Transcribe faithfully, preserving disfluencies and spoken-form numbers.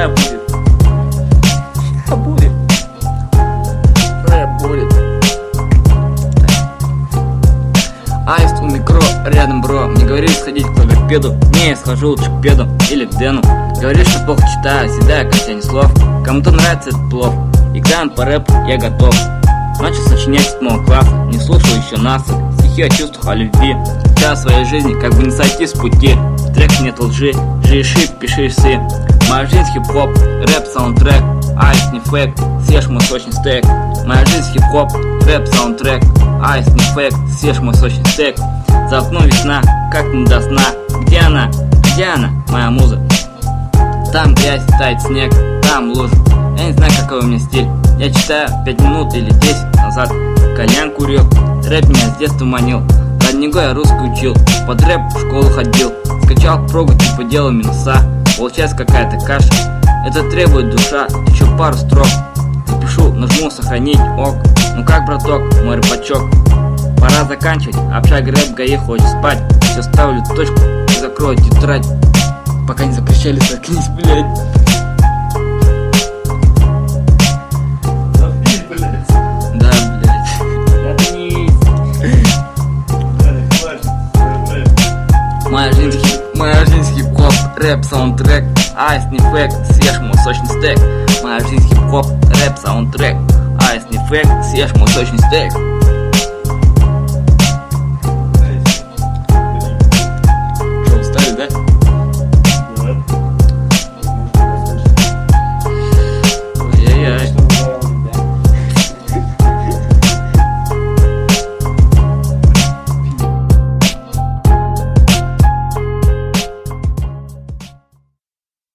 Рэп будет. Рэп будет. Рэп будет. Аист у микро, рядом бро. Мне говорили сходить к логопеду. Не, я схожу лучше к педу или к Дэну. Говоришь, что плохо читаю, седая, как тени слов. Кому-то нравится этот плов. Экзамен по рэпу, я готов. Начал сочинять с седьмого класса. Не слушал еще НАСА. Стихи о чувствах, о любви. Вся своей жизни, как бы не сойти с пути. В треке нет лжи, жиши, пиши сы. Моя жизнь хип-хоп, рэп, саундтрек. Аист не фейк, съешь мой сочный стейк. Моя жизнь хип-хоп, рэп, саундтрек. Аист не фейк, съешь мой сочный стейк. За окном весна, как не до сна. Где она? Где она, моя муза? Там грязь, тает снег, там лужа. Я не знаю, какой у меня стиль. Я читаю пять минут или десять назад. Кальян курил, рэп меня с детства манил. Роднику я русский учил, под рэп в школу ходил. Скачал прогу, типа делал минуса. Получается какая-то каша. Это требует душа, еще пару строк. Запишу, нажму сохранить, ок. Ну как, браток, мой рэпачок? Пора заканчивать, общага рэп ГАИ хочет спать. Все ставлю точку и закрою тетрадь. Пока не закричали, заткнись, блядь. Заткнись, блядь. Да, блядь. Заткнись. Моя жизнь хип, моя жизнь хип-хоп, рэп, саундтрек. Аист не фейк, съешь мой сочный стейк. Моя жизнь хип-хоп, рэп, саундтрек. Аист не фейк, съешь мой сочный стейк.